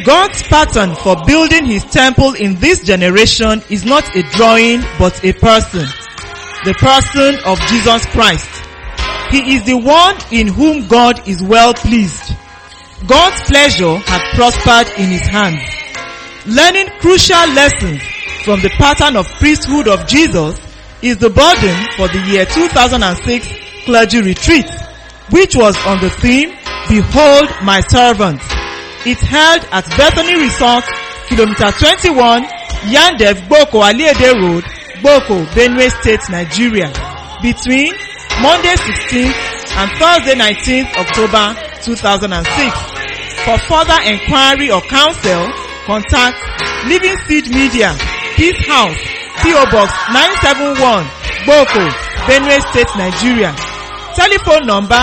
God's pattern for building his temple in this generation is not a drawing but a person. The person of Jesus Christ. He is the one in whom God is well pleased. God's pleasure had prospered in his hands. Learning crucial lessons from the pattern of priesthood of Jesus is the burden for the year 2006 clergy retreat, which was on the theme, Behold my servant. It's held at Bethany Resort, kilometer 21, Yandev Gboko Aliede Road, Gboko, Benue State, Nigeria, between Monday 16th and Thursday 19th October 2006. For further inquiry or counsel, contact Living Seed Media, Peace House, P.O. Box 971, Gboko, Benue State, Nigeria. Telephone number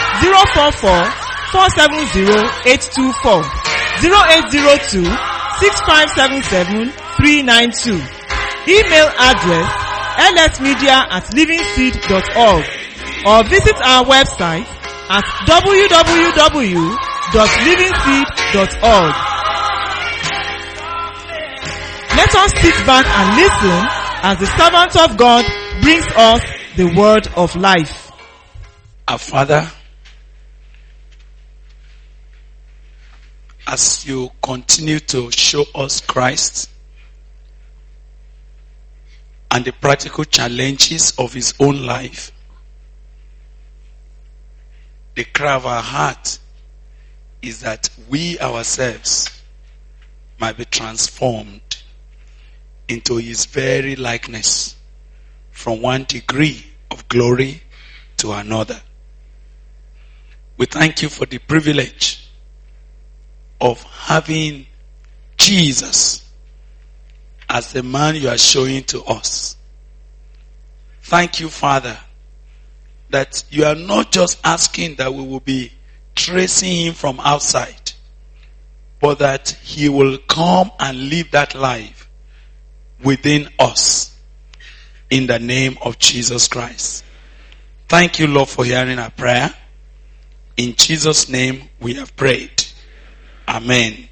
044-470-824, 0802-6577-392. Email address lsmedia@livingseed.org or visit our website at www.livingseed.org. Let us sit back and listen as the servant of God brings us the word of life. Our Father, as you continue to show us Christ and the practical challenges of his own life, the cry of our heart is that we ourselves might be transformed into his very likeness from one degree of glory to another. We thank you for the privilege of having Jesus as the man you are showing to us. Thank you, Father, that you are not just asking that we will be tracing him from outside, but that he will come and live that life within us in the name of Jesus Christ. Thank you, Lord, for hearing our prayer. In Jesus' name we have prayed. Amen.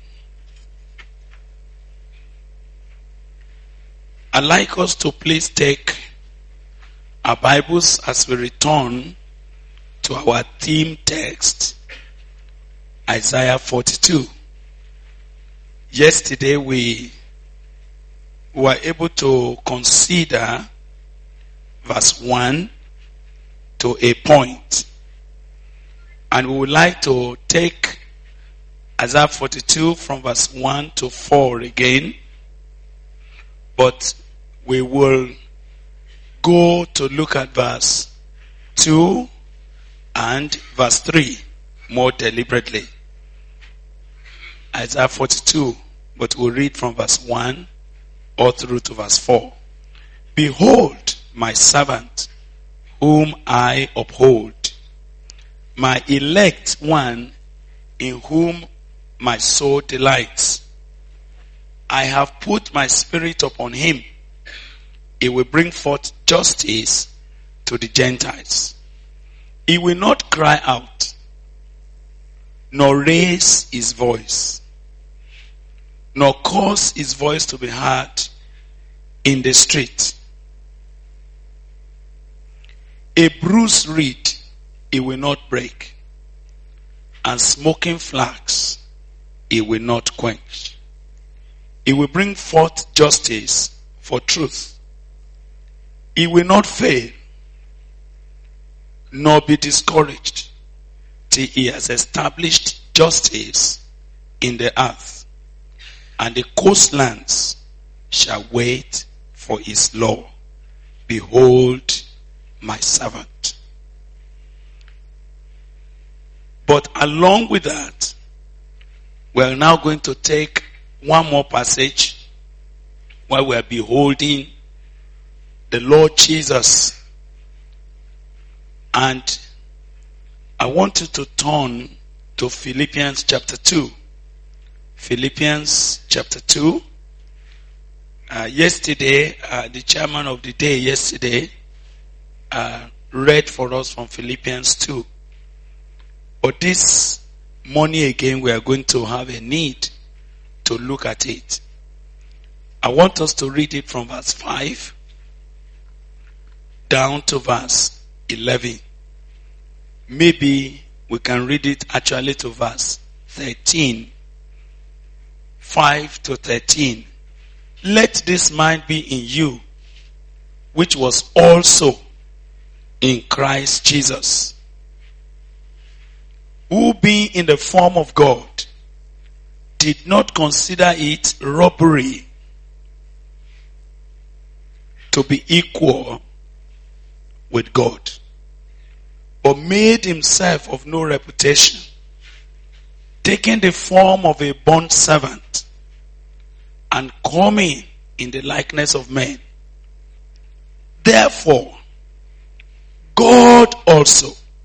I'd like us to please take our Bibles as we return to our theme text, Isaiah 42. Yesterday we were able to consider verse 1 to a point. And we would like to take Isaiah 42 from verse 1 to 4 again. But we will go to look at verse 2 and verse 3 more deliberately. Isaiah 42, but we'll read from verse 1 all through to verse 4. Behold my servant, whom I uphold, my elect one, in whom my soul delights. I have put my spirit upon him. He will bring forth justice to the Gentiles. He will not cry out, nor raise his voice, nor cause his voice to be heard in the street. A bruised reed he will not break, and smoking flax he will not quench. He will bring forth justice for truth. He will not fail, nor be discouraged, till he has established justice in the earth, and the coastlands shall wait for his law. Behold my servant. But along with that, we're now going to take one more passage where we're beholding the Lord Jesus. And I want you to turn to Philippians chapter 2. Philippians chapter 2. Yesterday, the chairman of the day yesterday read for us from Philippians 2. But this morning again, we are going to have a need to look at it. I want us to read it from verse 5 down to verse 11. Maybe we can read it actually to verse 13. 5 to 13. Let this mind be in you, which was also in Christ Jesus, who being in the form of God, did not consider it robbery to be equal with God, but made himself of no reputation, taking the form of a bond servant, and coming in the likeness of men. Therefore, God also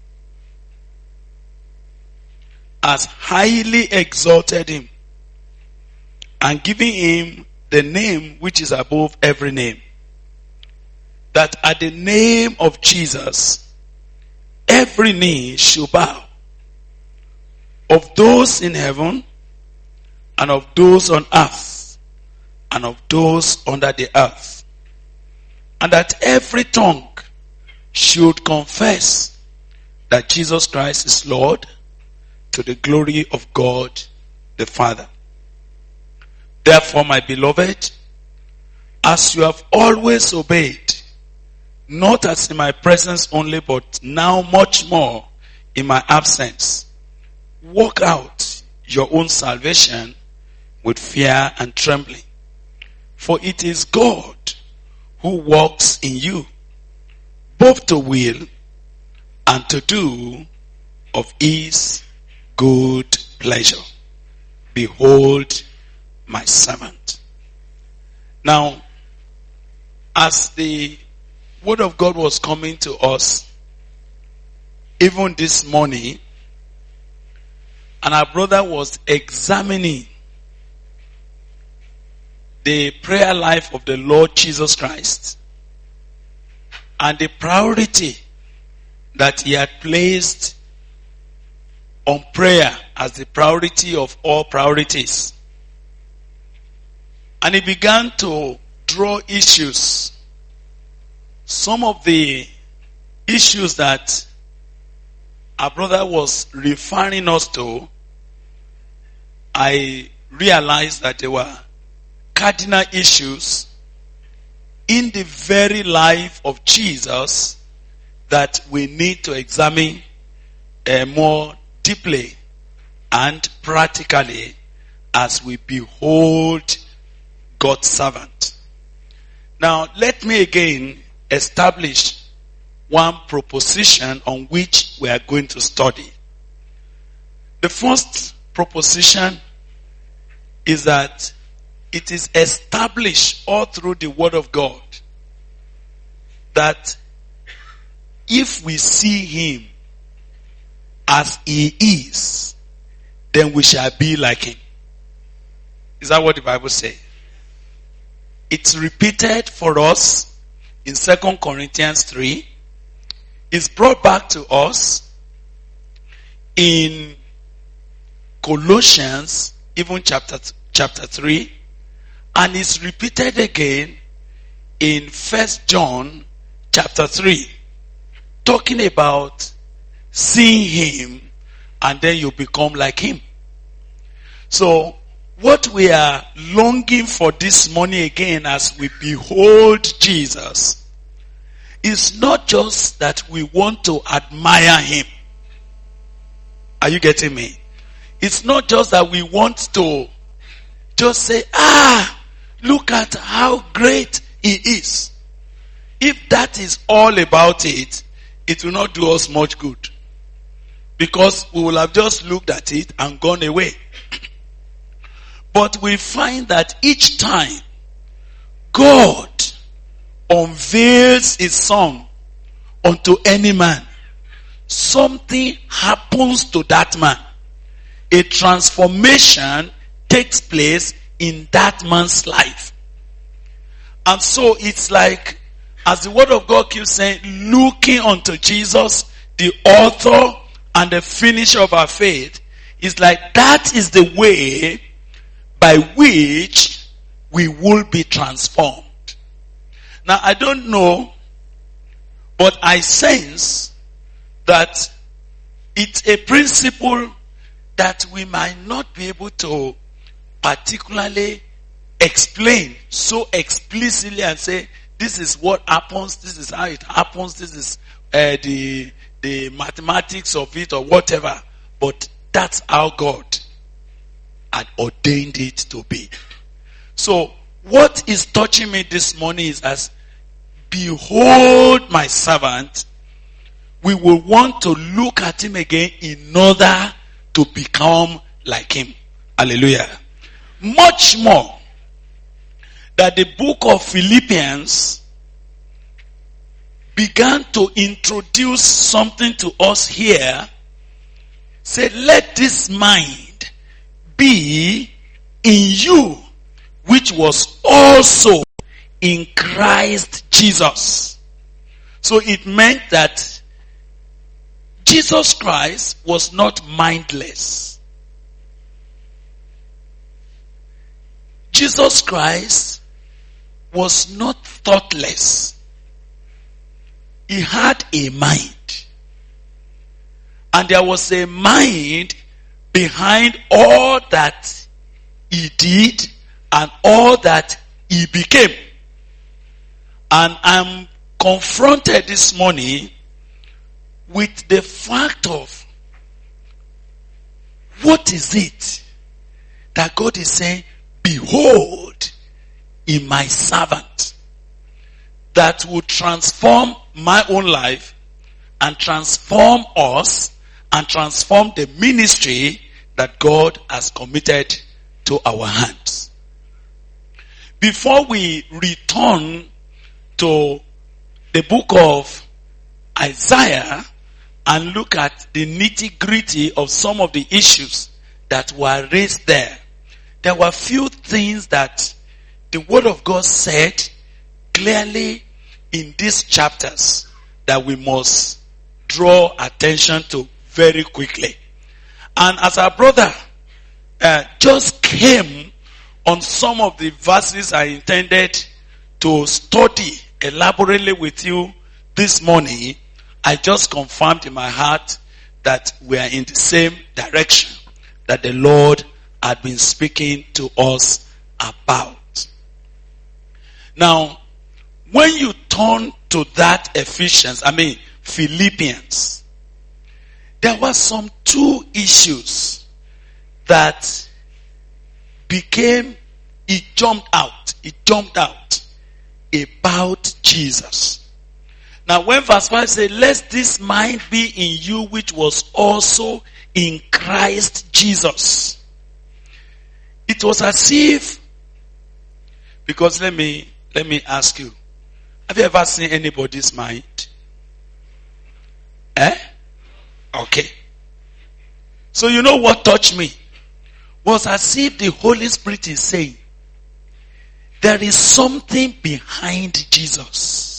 has highly exalted him, and given him the name which is above every name, that at the name of Jesus every knee should bow, of those in heaven, and of those on earth, and of those under the earth, and that every tongue should confess that Jesus Christ is Lord, to the glory of God the Father. Therefore, my beloved, as you have always obeyed, not as in my presence only, but now much more in my absence, work out your own salvation with fear and trembling. For it is God who works in you, both to will and to do of his good pleasure. Behold my servant. Now, as the word of God was coming to us, even this morning, and our brother was examining the prayer life of the Lord Jesus Christ and the priority that he had placed on prayer as the priority of all priorities. And he began to draw issues. Some of the issues that our brother was referring us to, I realized that they were cardinal issues in the very life of Jesus that we need to examine more deeply and practically as we behold God's servant. Now, let me again establish one proposition on which we are going to study. The first proposition is that it is established all through the Word of God that if we see him as he is, then we shall be like him. Is that what the Bible says? It's repeated for us in 2 Corinthians 3. It's brought back to us in Colossians, even chapter 3. And it's repeated again in 1 John chapter 3. Talking about seeing him and then you become like him. So, what we are longing for this morning again as we behold Jesus is not just that we want to admire him. Are you getting me? It's not just that we want to just say, look at how great he is. If that is all about it, it will not do us much good. Because we will have just looked at it and gone away. But we find that each time God unveils his son unto any man, something happens to that man. A transformation takes place in that man's life. And so it's like, as the word of God keeps saying, looking unto Jesus, the author and the finisher of our faith, is like that is the way by which we will be transformed. Now, I don't know, but I sense that it's a principle that we might not be able to particularly explain so explicitly and say, this is what happens, this is how it happens, this is the mathematics of it or whatever. But that's how God had ordained it to be. So, what is touching me this morning is as, behold my servant, we will want to look at him again in order to become like him. Hallelujah. Much more that the book of Philippians began to introduce something to us here. Say, let this mind be in you, which was also in Christ Jesus. So it meant that Jesus Christ was not mindless. Jesus Christ was not thoughtless. He had a mind. And there was a mind behind all that he did and all that he became. And I'm confronted this morning with the fact of, what is it that God is saying, behold in my servant, that will transform my own life and transform us and transform the ministry that God has committed to our hands. Before we return to the book of Isaiah and look at the nitty-gritty of some of the issues that were raised there, there were few things that the Word of God said clearly in these chapters that we must draw attention to very quickly. And as our brother just came on some of the verses I intended to study elaborately with you this morning, I just confirmed in my heart that we are in the same direction that the Lord had been speaking to us about. Now, when you turn to that Philippians, there were some two issues that it jumped out about Jesus. Now when verse 5 says, let this mind be in you which was also in Christ Jesus. It was as if, because let me ask you, have you ever seen anybody's mind? Okay. So you know what touched me? Was as if the Holy Spirit is saying, there is something behind Jesus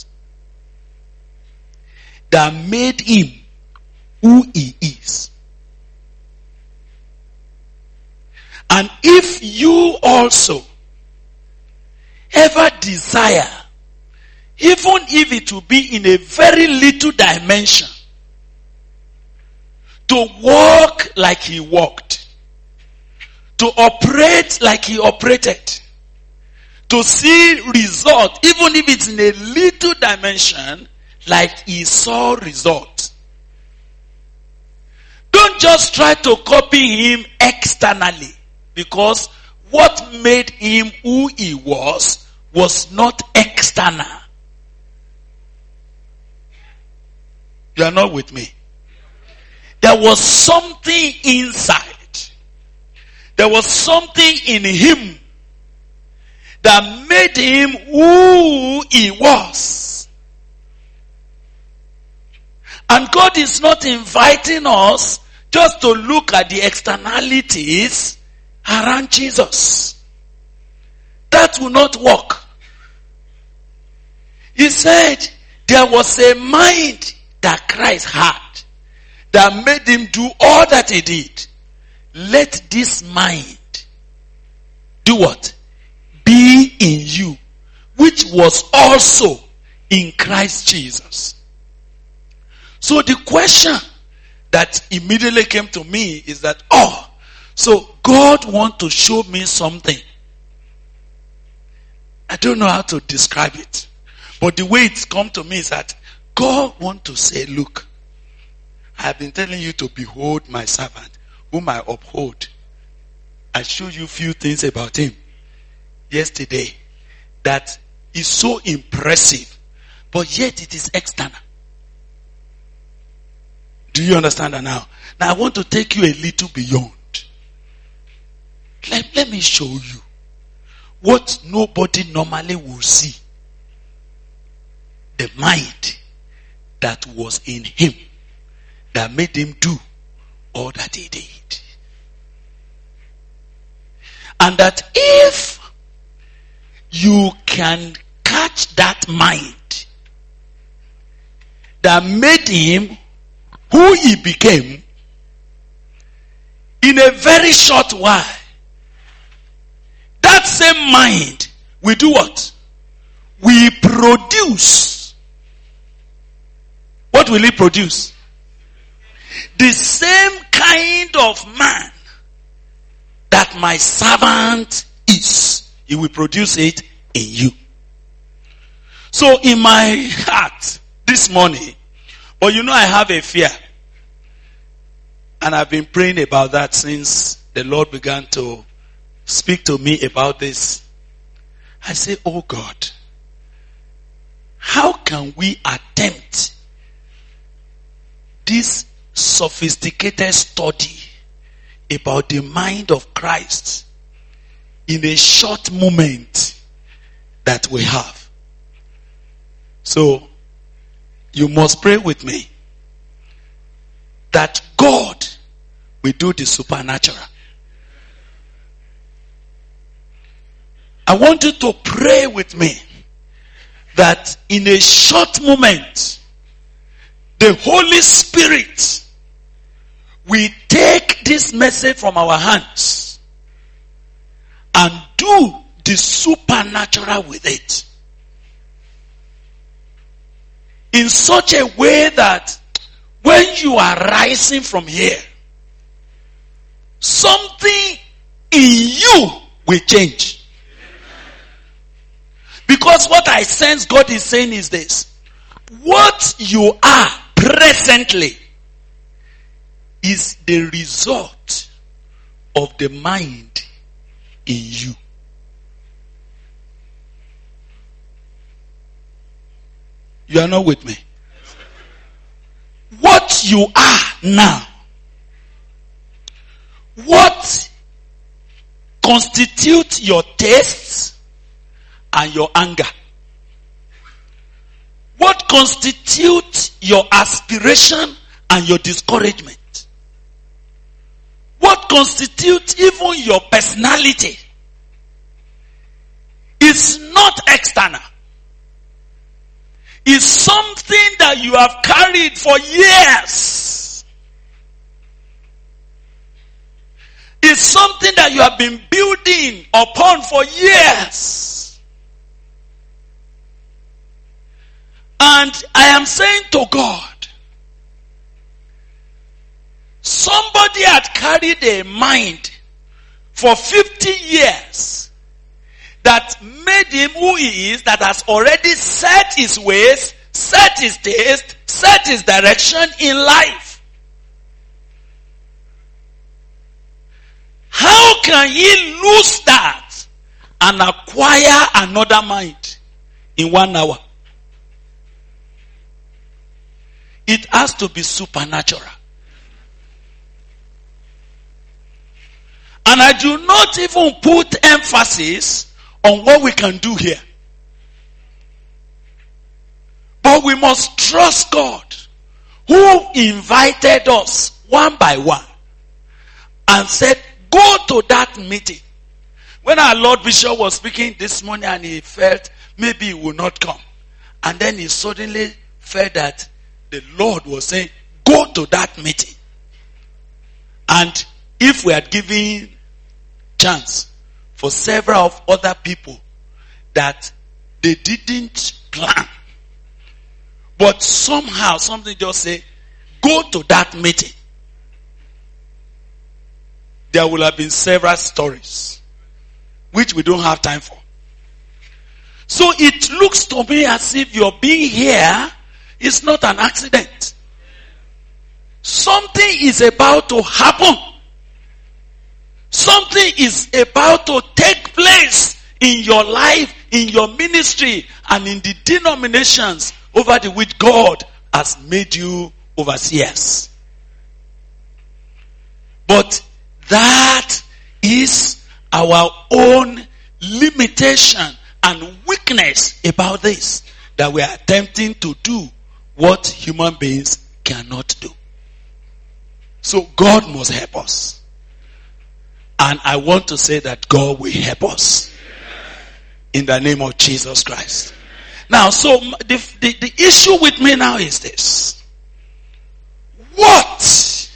that made him who he is. And if you also ever desire, even if it will be in a very little dimension, to walk like he walked, to operate like he operated, to see result, even if it's in a little dimension, like he saw result. Don't just try to copy him externally, because what made him who he was not external. You are not with me. There was something inside. There was something in him that made him who he was. And God is not inviting us just to look at the externalities around Jesus. That will not work. He said there was a mind that Christ had that made him do all that he did. Let this mind do what? Be in you, which was also in Christ Jesus. So the question that immediately came to me is that, so God wants to show me something. I don't know how to describe it. But the way it's come to me is that God wants to say, look, I have been telling you to behold my servant, whom I uphold. I showed you a few things about him yesterday that is so impressive, but yet it is external. Do you understand that now? Now I want to take you a little beyond. Let me show you what nobody normally will see. The mind that was in him that made him do all that he did. And that if you can catch that mind that made him who he became in a very short while, that same mind will do what? We produce. What will it produce? The same kind of man that my servant is. He will produce it in you. So in my heart this morning, but I have a fear. And I've been praying about that since the Lord began to speak to me about this. I say, oh God, how can we attempt this sophisticated study about the mind of Christ in a short moment that we have? So, you must pray with me that God will do the supernatural. I want you to pray with me that in a short moment, the Holy Spirit will take this message from our hands and do the supernatural with it. In such a way that when you are rising from here, something in you will change. Because what I sense God is saying is this: what you are presently is the result of the mind in you. You are not with me. What you are now, what constitutes your tastes and your anger, what constitutes your aspiration and your discouragement, what constitutes even your personality is not external. Is something that you have carried for years. It's something that you have been building upon for years. And I am saying to God, somebody had carried a mind for 50 years that made him who he is, that has already set his ways, set his taste, set his direction in life. How can he lose that and acquire another mind in 1 hour? It has to be supernatural. And I do not even put emphasis on what we can do here. But we must trust God, who invited us one by one and said, go to that meeting. When our Lord Bishop was speaking this morning and he felt maybe he will not come. And then he suddenly felt that the Lord was saying, go to that meeting. And if we had given chance for several of other people that they didn't plan. But somehow something just say, go to that meeting. There will have been several stories which we don't have time for. So it looks to me as if your being here is not an accident. Something is about to happen. Something is about to take place in your life, in your ministry, and in the denominations over the which God has made you overseers. But that is our own limitation and weakness about this, that we are attempting to do what human beings cannot do. So God must help us. And I want to say that God will help us. In the name of Jesus Christ. Now, so the issue with me now is this. What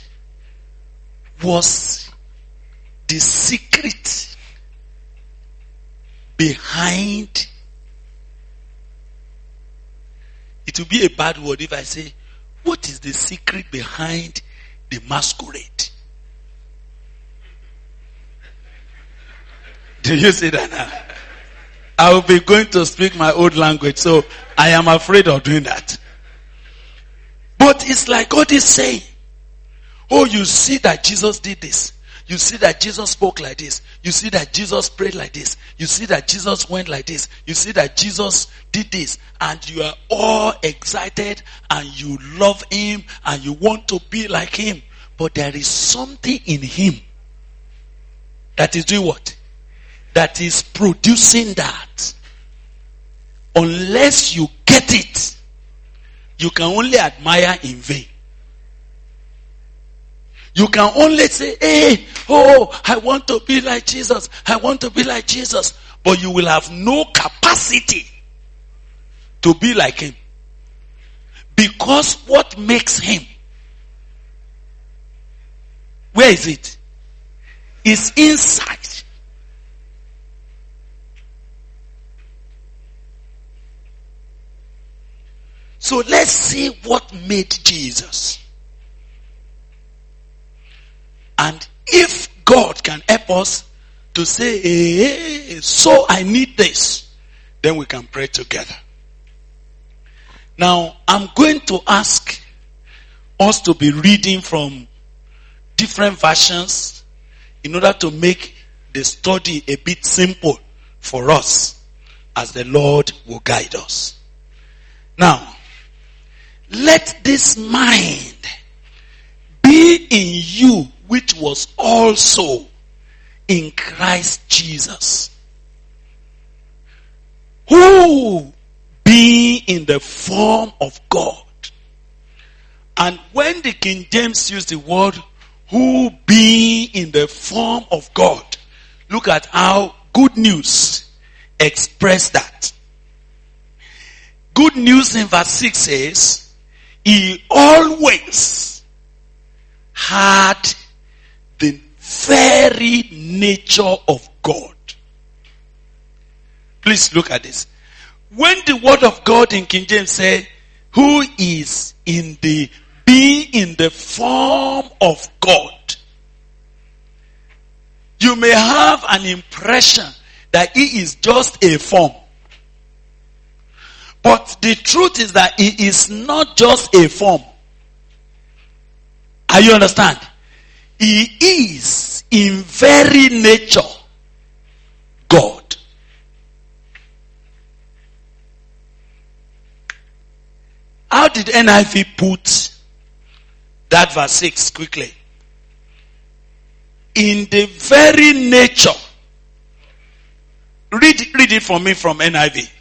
was the secret behind? It will be a bad word if I say, what is the secret behind the masquerade? Do you see that now? I will be going to speak my old language, so I am afraid of doing that. But it's like God is saying, oh, you see that Jesus did this. You see that Jesus spoke like this. You see that Jesus prayed like this. You see that Jesus went like this. You see that Jesus did this. And you are all excited and you love him and you want to be like him. But there is something in him that is doing what? That is producing that. Unless you get it, you can only admire in vain. You can only say, hey, oh, I want to be like Jesus. I want to be like Jesus. But you will have no capacity to be like him. Because what makes him? Where is it? It's inside. So let's see what made Jesus. And if God can help us to say, hey, so I need this, then we can pray together. Now, I'm going to ask us to be reading from different versions in order to make the study a bit simple for us as the Lord will guide us. Now, let this mind be in you which was also in Christ Jesus, who being in the form of God. And when the King James used the word who being in the form of God, look at how Good News expressed that. Good News in verse 6 says, he always had the very nature of God. Please look at this. When the word of God in King James said, who is in the being in the form of God, you may have an impression that he is just a form. But the truth is that he is not just a form. Are you understand? He is in very nature God. How did NIV put that verse 6 quickly? In the very nature. Read it for me from NIV.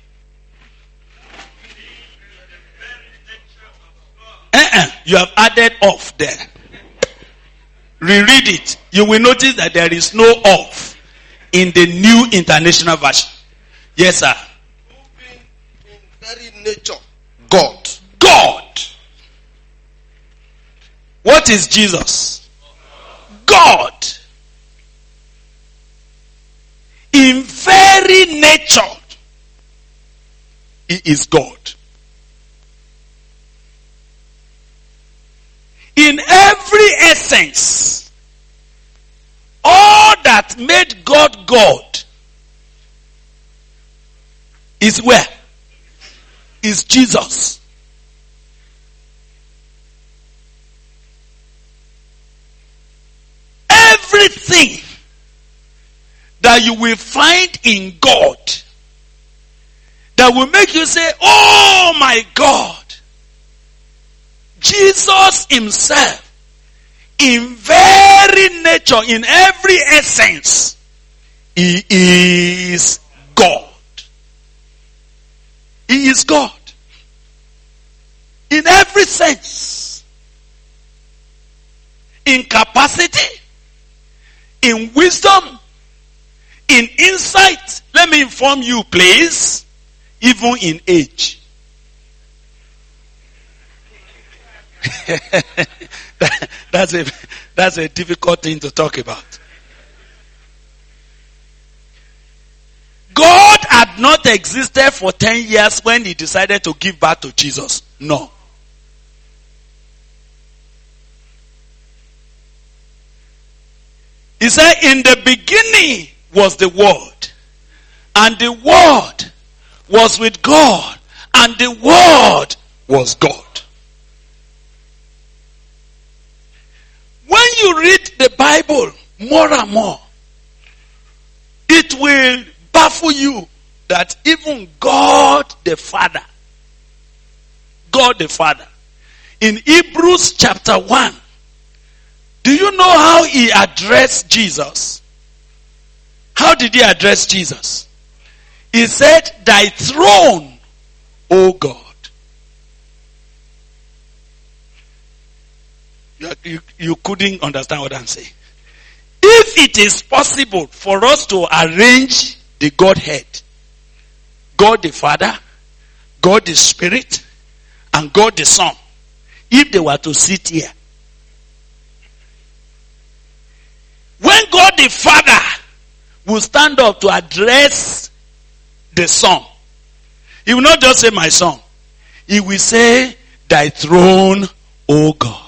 You have added off there. Reread it. You will notice that there is no off in the New International Version. Yes, sir. Moving in very nature, God. God. What is Jesus? God. in very nature, he is God. In every essence, all that made God God is where? Is Jesus. Everything that you will find in God that will make you say, oh my God, Jesus himself, in very nature, in every essence, he is God. He is God. In every sense. In capacity, in wisdom, in insight. Let me inform you, please, even in age. That's a difficult thing to talk about. God had not existed for 10 years when he decided to give birth to Jesus. No. He said, in the beginning was the Word, and the Word was with God, and the Word was God. When you read the Bible more and more, it will baffle you that even God the Father, in Hebrews chapter 1, do you know how he addressed Jesus? How did he address Jesus? He said, thy throne, O God. You couldn't understand what I'm saying. If it is possible for us to arrange the Godhead, God the Father, God the Spirit, and God the Son, if they were to sit here, when God the Father will stand up to address the Son, he will not just say, my Son. He will say, thy throne, O God.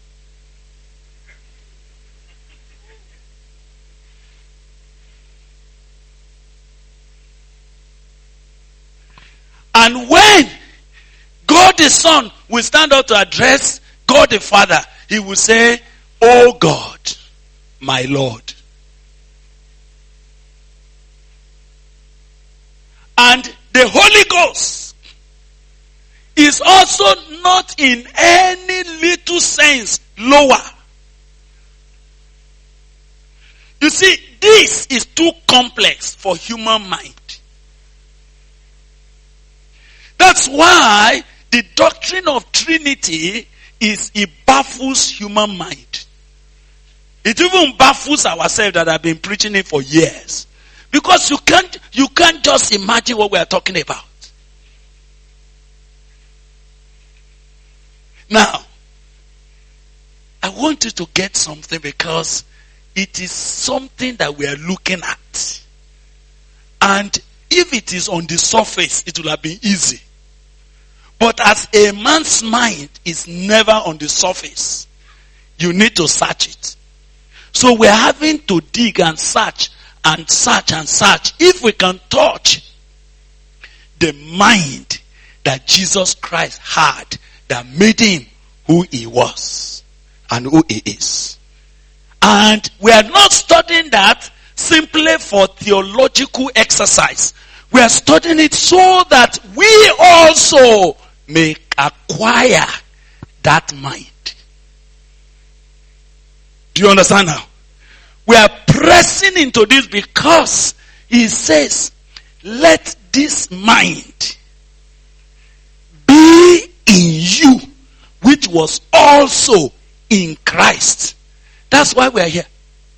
And when God the Son will stand up to address God the Father, he will say, O God, my Lord. And the Holy Ghost is also not in any little sense lower. You see, this is too complex for human mind. That's why the doctrine of Trinity it baffles human mind. It even baffles ourselves that have been preaching it for years. Because you can't just imagine what we are talking about. Now, I want you to get something because it is something that we are looking at. And if it is on the surface, it will have been easy. But as a man's mind is never on the surface, you need to search it. So we're having to dig and search and search and search. If we can touch the mind that Jesus Christ had that made him who he was and who he is. And we are not studying that simply for theological exercise. We are studying it so that we also may acquire that mind. Do you understand now? We are pressing into this because he says, let this mind be in you, which was also in Christ. That's why we are here.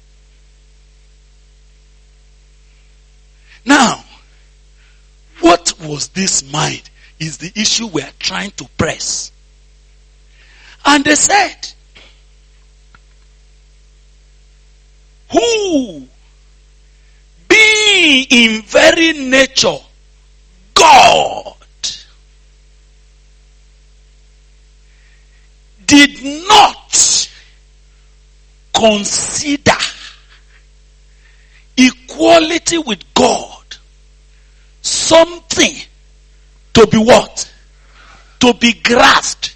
Now, what was this mind is the issue we are trying to press. And they said, who being being in very nature God, did not consider equality with God something to be what? To be grasped.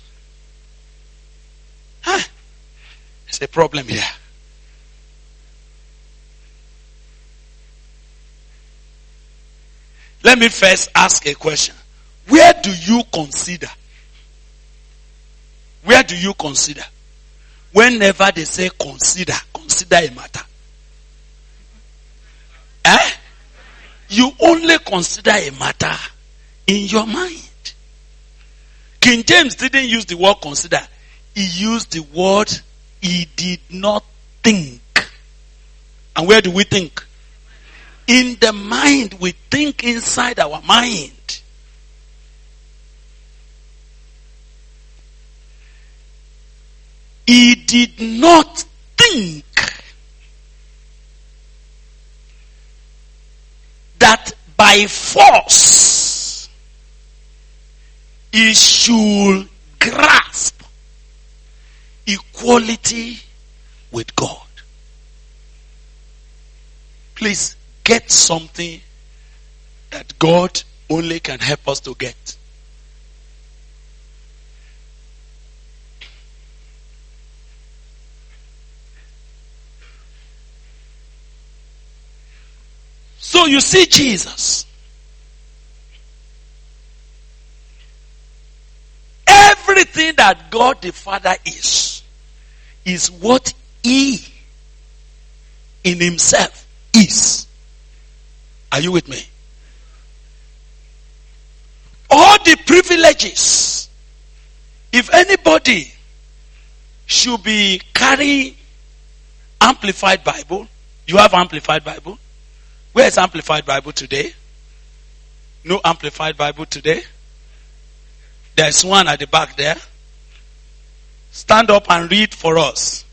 There's a problem here. Let me first ask a question. Where do you consider? Where do you consider? Whenever they say consider a matter. You only consider a matter in your mind. King James didn't use the word consider. He used the word he did not think. And where do we think? In the mind. We think inside our mind. He did not think that by force he should grasp equality with God. Please get something that God only can help us to get. So you see Jesus. Everything that God the Father is what he in himself is. Are you with me? All the privileges. If anybody should be carrying Amplified Bible, you have Amplified Bible? Where is Amplified Bible today? No Amplified Bible today? There's one at the back there. Stand up and read for us.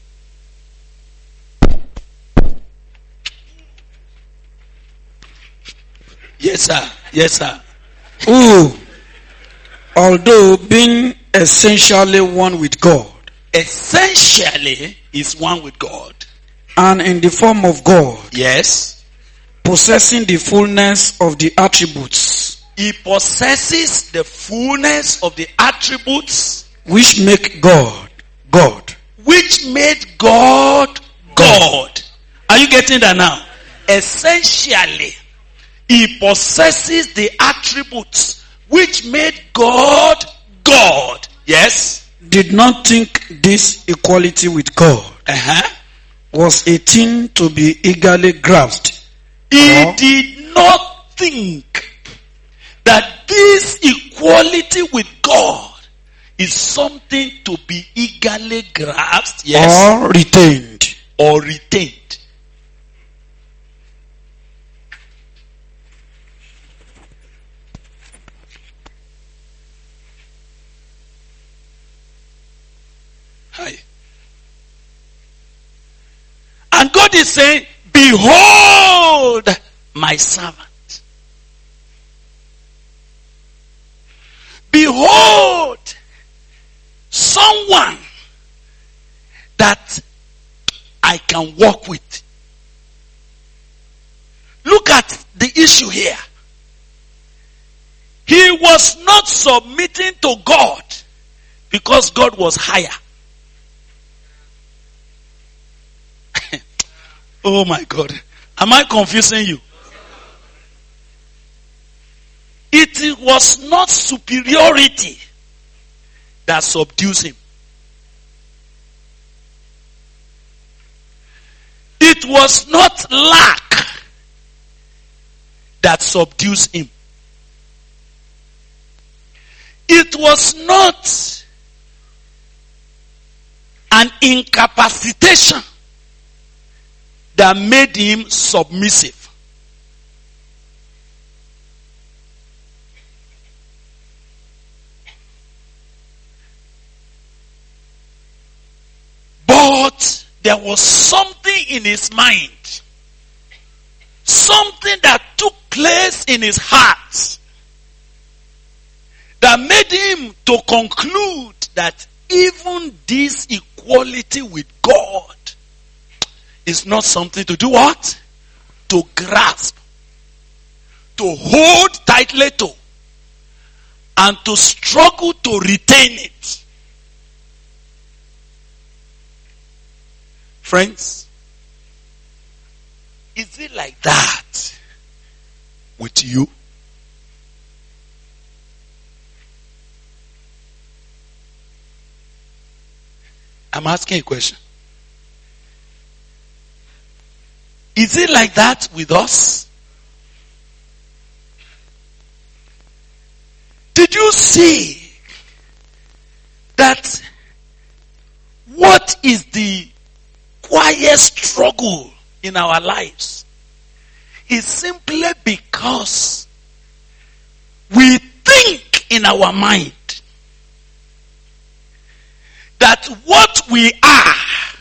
Yes, sir. Yes, sir. Who, although being essentially one with God, essentially is one with God, and in the form of God, yes, possessing the fullness of the attributes, he possesses the fullness of the attributes which make God God. Which made God God. Are you getting that now? Essentially, he possesses the attributes which made God God. Yes? Did not think this equality with God was a thing to be eagerly grasped. He did not think that this equality with God is something to be eagerly grasped, yes, or retained. Or retained. Hi. And God is saying, behold my servant. Behold someone that I can walk with. Look at the issue here. He was not submitting to God because God was higher. Oh my God. Am I confusing you? It was not superiority that subdues him. It was not lack that subdues him. It was not an incapacitation that made him submissive. But there was something in his mind something that took place in his heart that made him to conclude that even this equality with God is not something to do what? To grasp, to hold tightly to, and to struggle to retain it. Friends, is it like that with you? I'm asking a question. Is it like that with us? Did you see that what is the quiet struggle in our lives is simply because we think in our mind that what we are,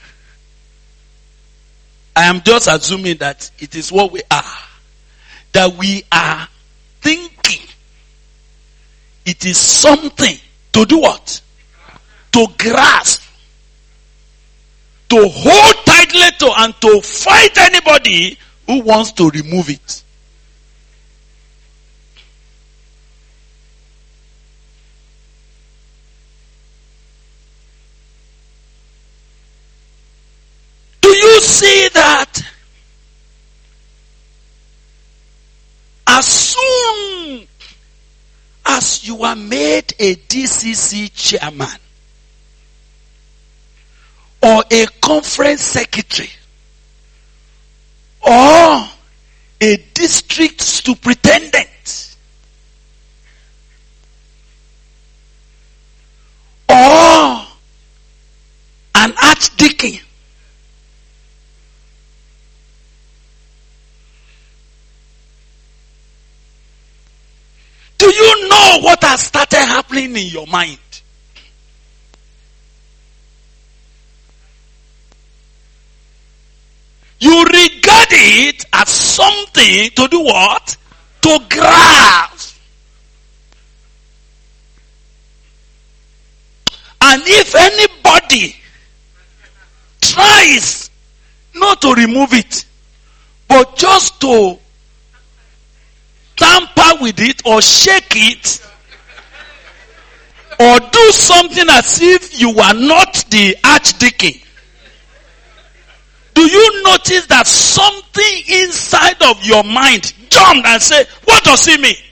I am just assuming that it is what we are, that we are thinking it is something to do what? To grasp, to hold tightly to, and to fight anybody who wants to remove it. Do you see that as soon as you are made a DCC chairman or a conference secretary or a district superintendent or an archdeacon, do you know what has started happening in your mind? You regard it as something to do what? To grasp. And if anybody tries not to remove it, but just to tamper with it or shake it or do something as if you are not the archdeacon, do you notice that something inside of your mind jumped and said, what does it mean?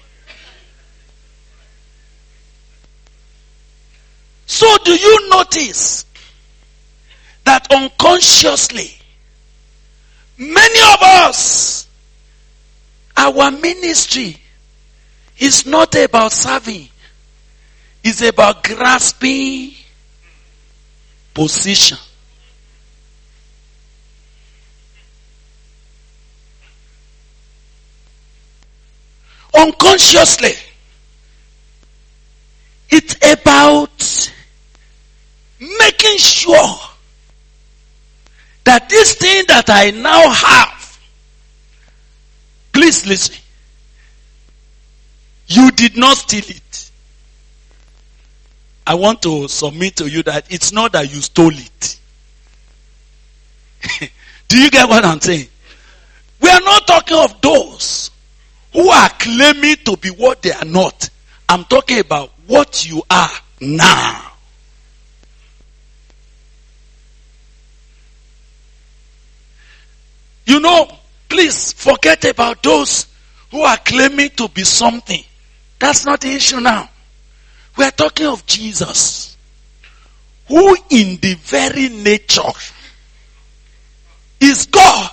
So do you notice that unconsciously, many of us, our ministry is not about serving. It's about grasping position. Unconsciously, it's about making sure that this thing that I now have, please listen, you did not steal it. I want to submit to you that it's not that you stole it. Do you get what I'm saying? We are not talking of those who are claiming to be what they are not. I'm talking about what you are now. You know, please forget about those who are claiming to be something. That's not the issue now. We are talking of Jesus, who in the very nature is God.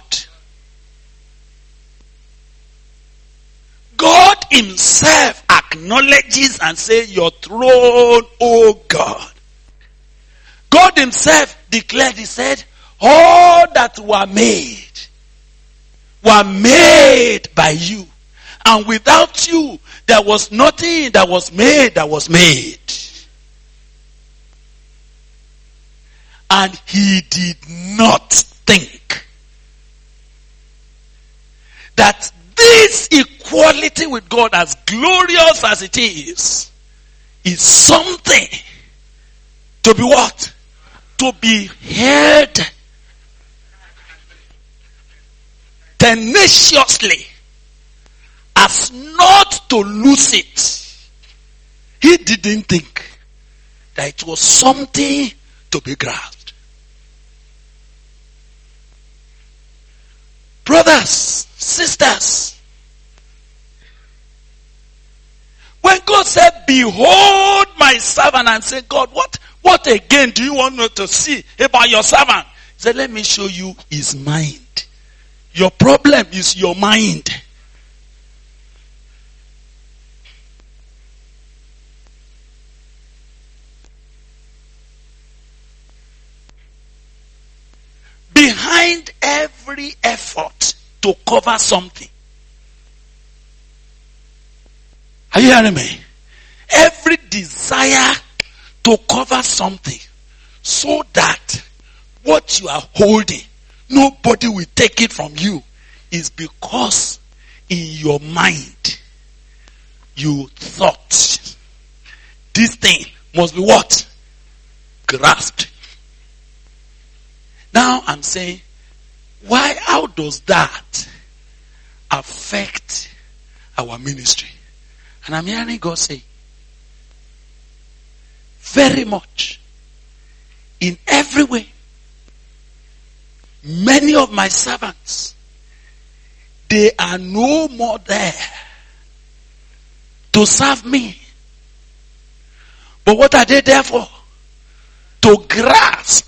God himself acknowledges and says, your throne, O God. God himself declared, he said, all that were made by you. And without you, there was nothing that was made. And he did not think that this equality with God, as glorious as it is something to be what? To be held tenaciously, as not to lose it. He didn't think that it was something to be grasped. Brothers, sisters, when God said, behold my servant, and said, God, what again do you want me to see about your servant? He said, let me show you his mind. Your problem is your mind. Behind every effort to cover something, are you hearing me? Every desire to cover something so that what you are holding, nobody will take it from you, is because in your mind you thought this thing must be what? Grasped. Now I'm saying, how does that affect our ministry? And I'm hearing God say, very much, in every way. Many of my servants, they are no more there to serve me. But what are they there for? To grasp,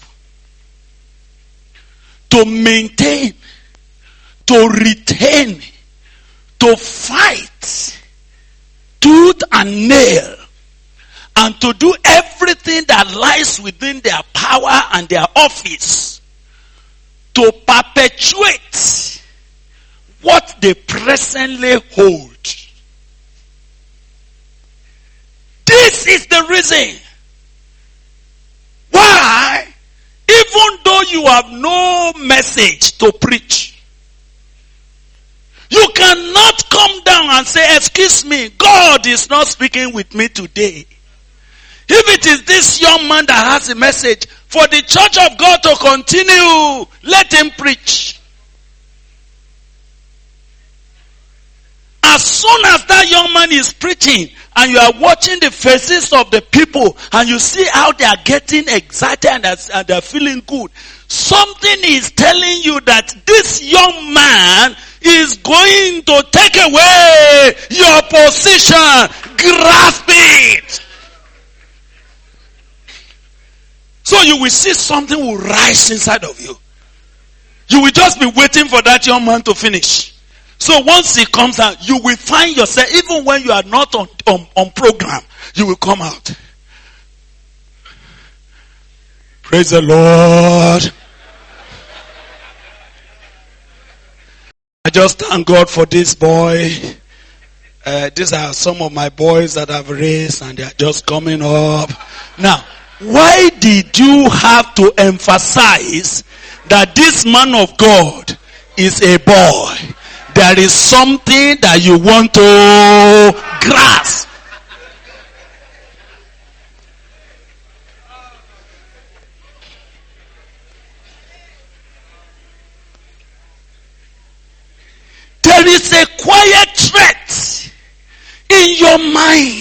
to maintain, to retain, to fight tooth and nail, and to do everything that lies within their power and their office to perpetuate what they presently hold. This is the reason why, even though you have no message to preach, you cannot come down and say, excuse me, God is not speaking with me today. If it is this young man that has a message for the church of God to continue, let him preach. As soon as that young man is preaching and you are watching the faces of the people and you see how they are getting excited and they are feeling good, something is telling you that this young man is going to take away your position. Grasp it. So you will see something will rise inside of you. You will just be waiting for that young man to finish. So once he comes out, you will find yourself, even when you are not on program, you will come out. Praise the Lord. I just thank God for this boy. These are some of my boys that I've raised and they are just coming up. Now, why did you have to emphasize that this man of God is a boy? There is something that you want to grasp. There is a quiet threat in your mind.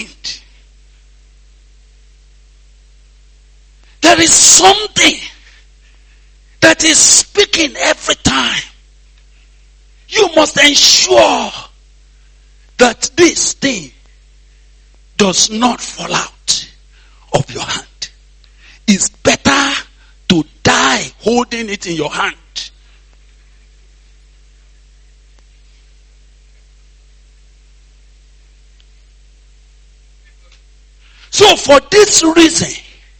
There is something that is speaking every time. You must ensure that this thing does not fall out of your hand. It's better to die holding it in your hand. So for this reason,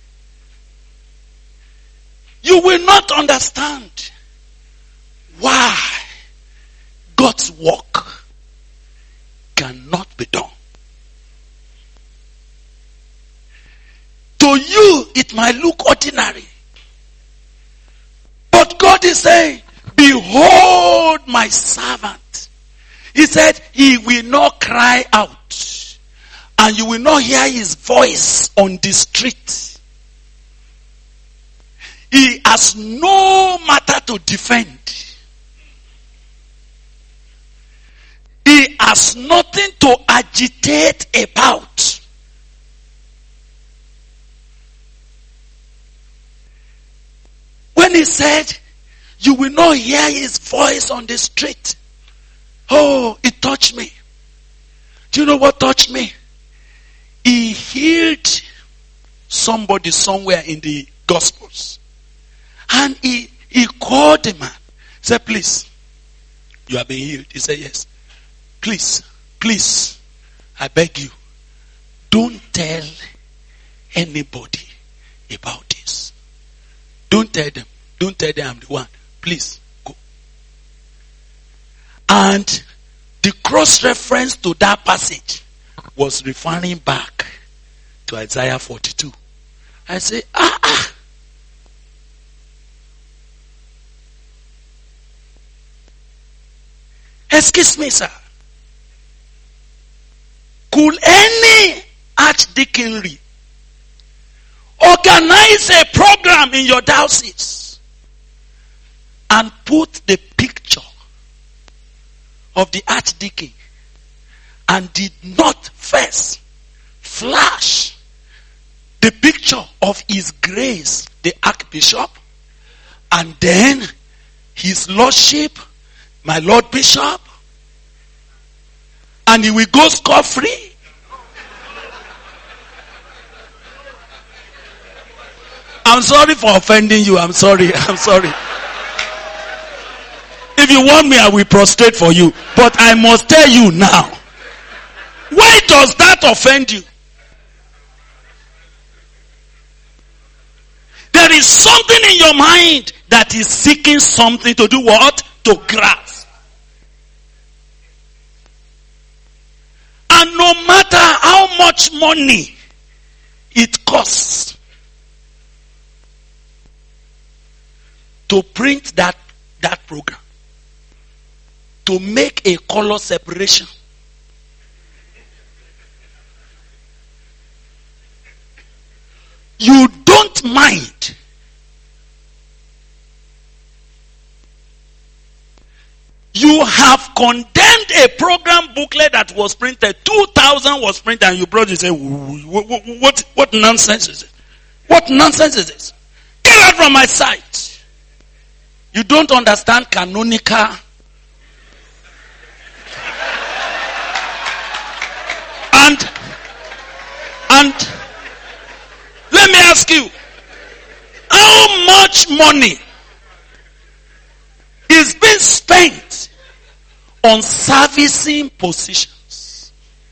you will not understand why God's work cannot be done. To you, it might look ordinary. But God is saying, behold my servant. He said, he will not cry out, and you will not hear his voice on the street. He has no matter to defend. He has nothing to agitate about. When he said, you will not hear his voice on the street. Oh, it touched me. Do you know what touched me? He healed somebody somewhere in the Gospels. And he called the man. He said, please, you have been healed. He said, yes. Please, I beg you, don't tell anybody about this. Don't tell them I'm the one. Please, go. And the cross-reference to that passage was referring back to Isaiah 42. I say, excuse me, sir. Could any archdeaconry organize a program in your diocese and put the picture of the archdeacon and did not first flash the picture of His Grace, the Archbishop, and then His Lordship, my Lord Bishop, and he will go scot-free? I'm sorry for offending you. I'm sorry. If you want me, I will prostrate for you. But I must tell you now. Why does that offend you? There is something in your mind that is seeking something to do what? To grasp. And no matter how much money it costs to print that program, to make a color separation, you don't mind. You have condemned a program booklet that was printed, 2,000 was printed, and you brought it and say, what nonsense is it? What nonsense is this? Get out from my sight. You don't understand canonical. And let me ask you, how much money is being spent on servicing positions?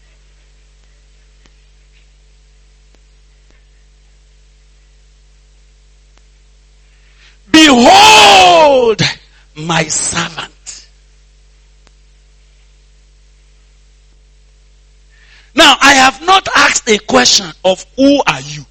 Behold my servant. Now, I have not asked a question of who are you.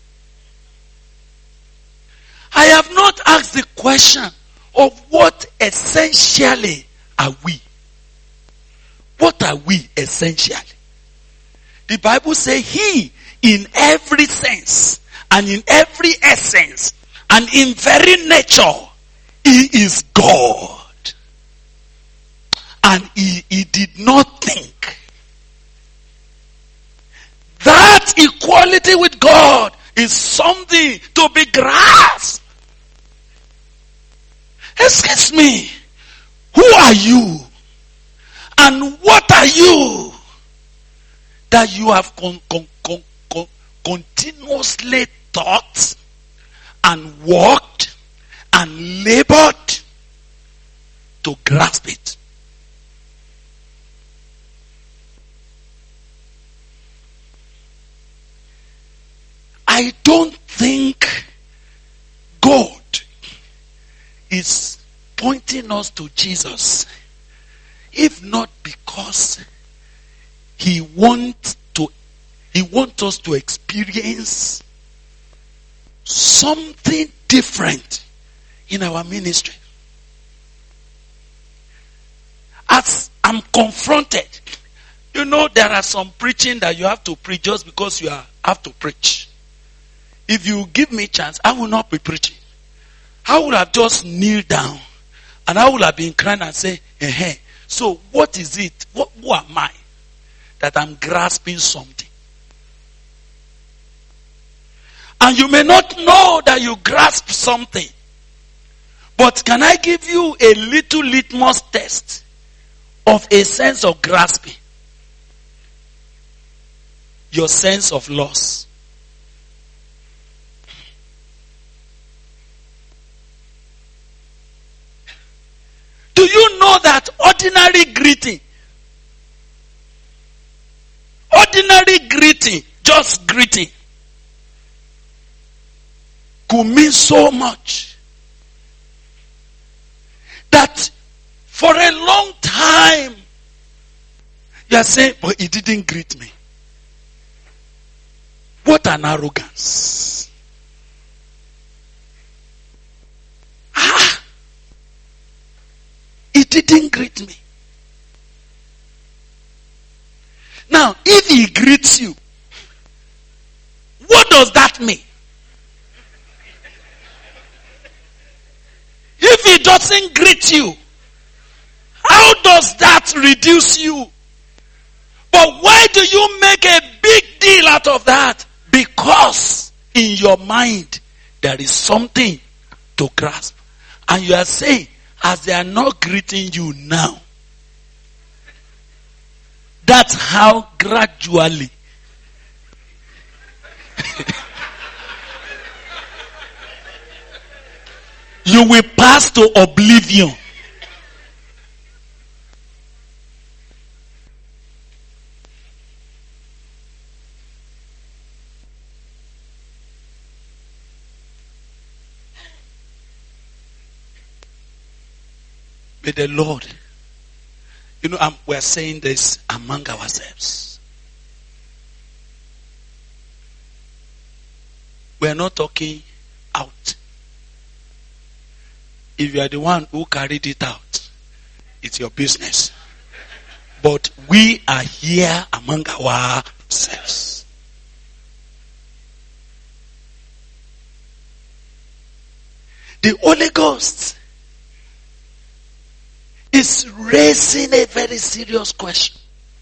I have not asked the question of what essentially are we. What are we essentially? The Bible says he in every sense and in every essence and in very nature, he is God. And he did not think that equality with God is something to be grasped. Excuse me, who are you? And what are you that you have continuously thought and worked and labored to grasp it? I don't think God is pointing us to Jesus, if not because he wants us to experience something different in our ministry. As I'm confronted. You know, there are some preaching that you have to preach just because you have to preach. If you give me chance, I will not be preaching. I would have just kneeled down and I would have been crying and say, so what is it? Who am I that I'm grasping something? And you may not know that you grasp something. But can I give you a little litmus test of a sense of grasping? Your sense of loss. Do you know that ordinary greeting, just greeting, could mean so much that for a long time you are saying, but he didn't greet me. What an arrogance. He didn't greet me. Now, if he greets you, what does that mean? If he doesn't greet you, how does that reduce you? But why do you make a big deal out of that? Because in your mind, there is something to grasp. And you are saying, as they are not greeting you now, that's how gradually you will pass to oblivion. May the Lord, we're saying this among ourselves. We're not talking out. If you are the one who carried it out, it's your business. But we are here among ourselves. The Holy Ghost is raising a very serious question.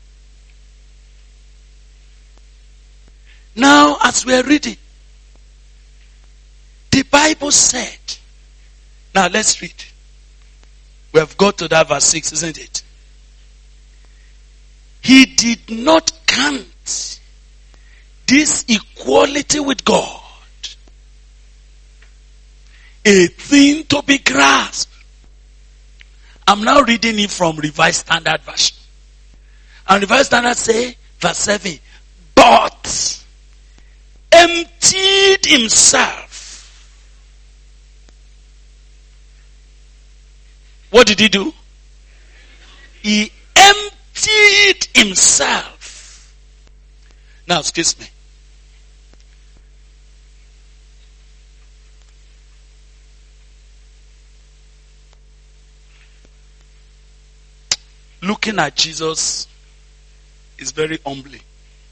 Now, as we are reading, the Bible said, now let's read. We have got to that verse 6, isn't it? He did not count this equality with God a thing to be grasped. I'm now reading it from Revised Standard Version. And Revised Standard say, verse 7, but emptied himself. What did he do? He emptied himself. Now, excuse me. Looking at Jesus is very humbling.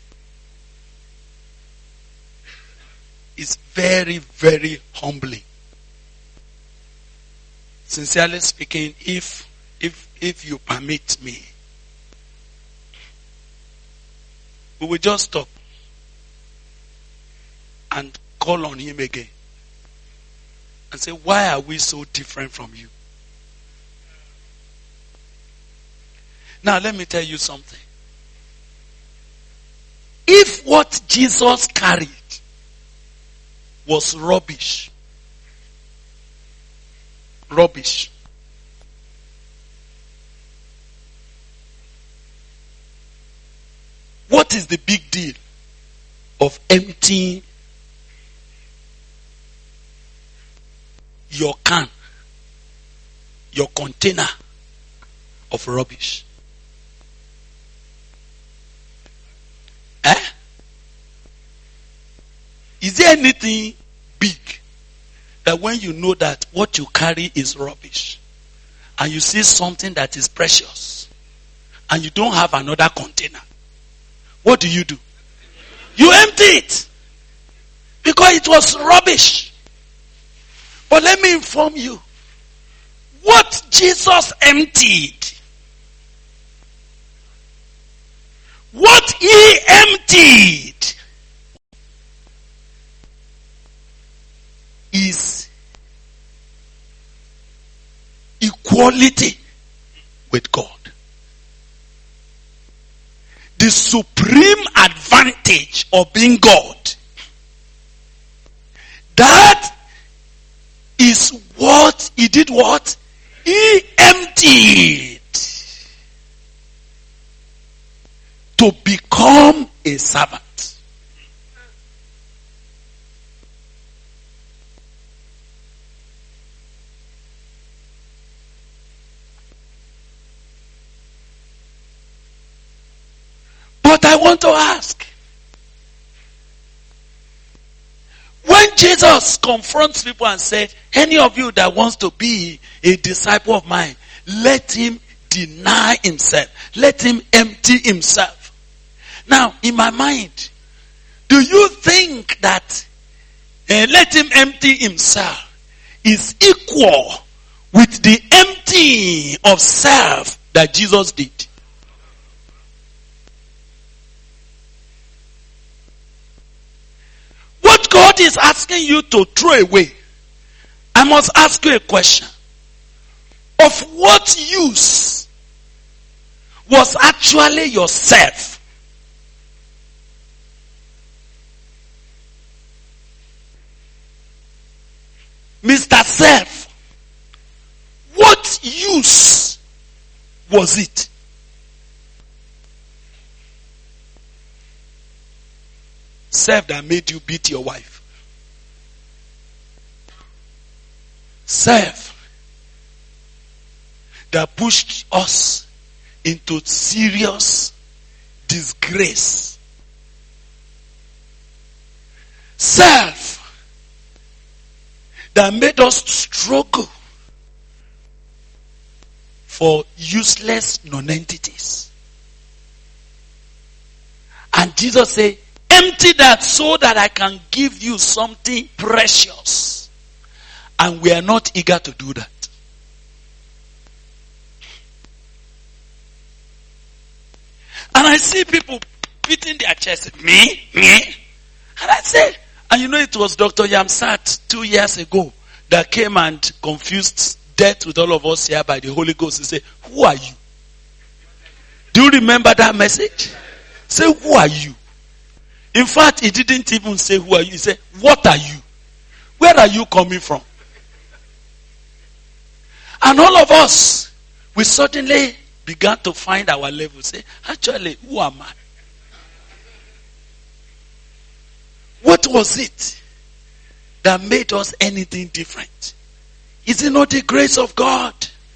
It's very, very humbling. Sincerely speaking, if you permit me, we will just stop and call on him again and say, why are we so different from you? Now let me tell you something. If what Jesus carried was rubbish, what is the big deal of emptying your can, your container of rubbish? Is there anything big that when you know that what you carry is rubbish and you see something that is precious and you don't have another container, what do? You empty it. Because it was rubbish. But let me inform you. What Jesus emptied, what he emptied, is equality with God. The supreme advantage of being God. That is what he did. What? He emptied to become a servant. But I want to ask, when Jesus confronts people and said, any of you that wants to be a disciple of mine, let him deny himself. Let him empty himself. Now, in my mind, do you think that let him empty himself is equal with the emptying of self that Jesus did? What God is asking you to throw away, I must ask you a question. Of what use was actually yourself? Mr. Self, what use was it? Self that made you beat your wife. Self that pushed us into serious disgrace. Self that made us struggle for useless non-entities. And Jesus said, empty that so that I can give you something precious. And we are not eager to do that. And I see people beating their chest. Me. And I said, and you know it was Dr. Yamsat 2 years ago that came and confused death with all of us here by the Holy Ghost. He said, who are you? Do you remember that message? Say, who are you? In fact, he didn't even say who are you. He said, what are you? Where are you coming from? And all of us, we suddenly began to find our level. Say, actually, who am I? What was it that made us anything different? Is it not the grace of God?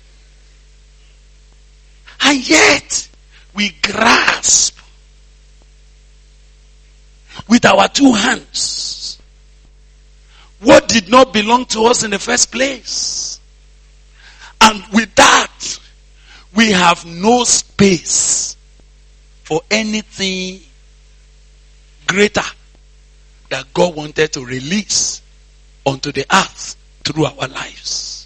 And yet, we grasp with our 2 hands what did not belong to us in the first place. And with that, we have no space for anything greater that God wanted to release onto the earth through our lives.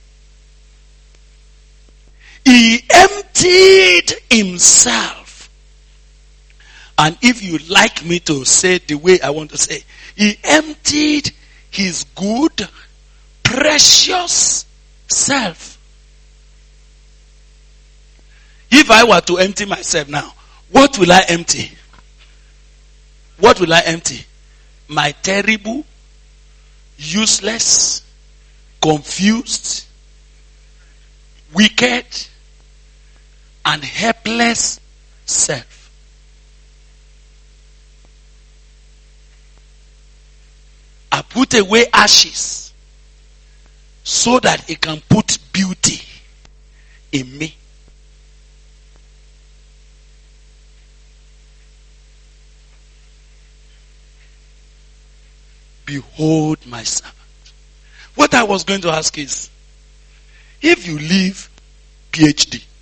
He emptied himself. And if you like me to say the way I want to say, he emptied his good, precious self. If I were to empty myself now, what will I empty? What will I empty? My terrible, useless, confused, wicked, and helpless self. I put away ashes so that it can put beauty in me. Behold my servant. What I was going to ask is, if you leave PhD